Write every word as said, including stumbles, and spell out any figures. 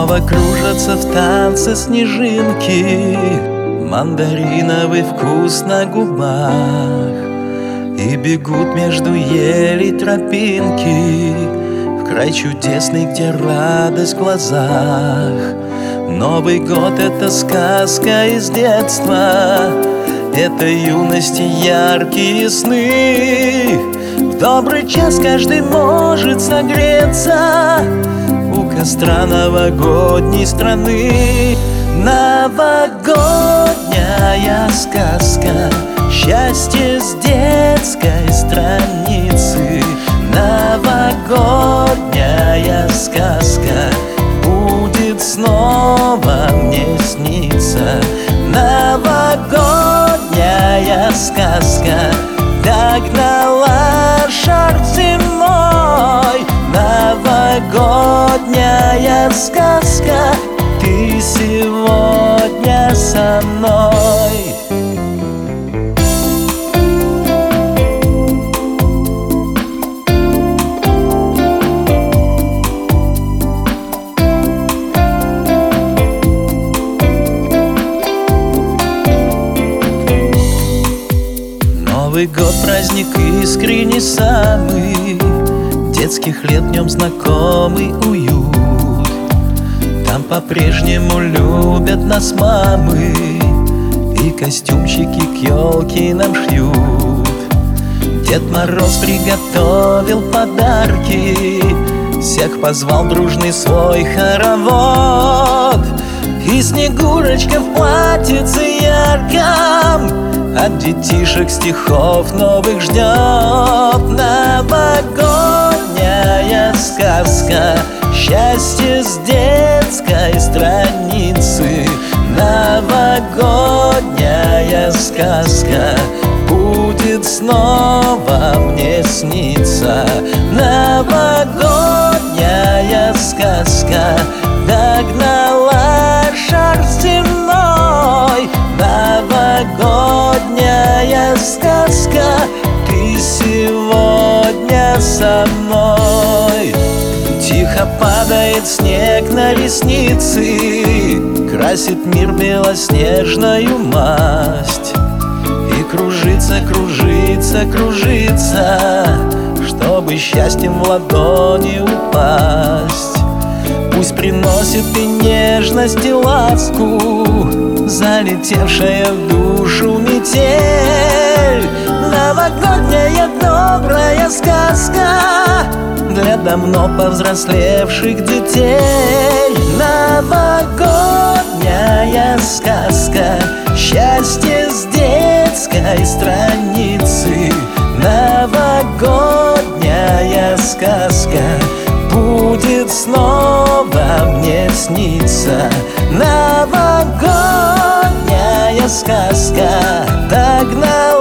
Снова кружатся в танце снежинки, мандариновый вкус на губах, и бегут между елей тропинки в край чудесный, где радость в глазах. Новый год — это сказка из детства, это юности яркие сны. В добрый час каждый может согреться у костра новогодней страны. Новогодняя сказка, счастье с детской страницы. Новогодняя сказка будет снова мне сниться. Новогодняя сказка догнала шар зимой. Новогодняя сказка, ты сегодня со мной. Новый год — праздник искренний самый, детских лет в нем знакомый уют. Там по-прежнему любят нас мамы, и костюмчики к елке нам шьют. Дед Мороз приготовил подарки, всех позвал дружный свой хоровод. И Снегурочка в платьице ярком от детишек стихов новых ждет. Новогодняя сказка, счастье с детской страницы. Новогодняя сказка будет снова мне сниться. Новогодняя сказка догнала шар зимой. Новогодняя сказка, ты сегодня со мной. Тихо падает снег на ресницы, красит мир белоснежною масть. И кружится, кружится, кружится, чтобы счастьем в ладони упасть. Пусть приносит и нежность, и ласку, залетевшая в душу метель. Новогодняя добрая сказка для давно повзрослевших детей. Новогодняя сказка, счастье с детской страницы. Новогодняя сказка будет снова мне сниться. Новогодняя сказка догнала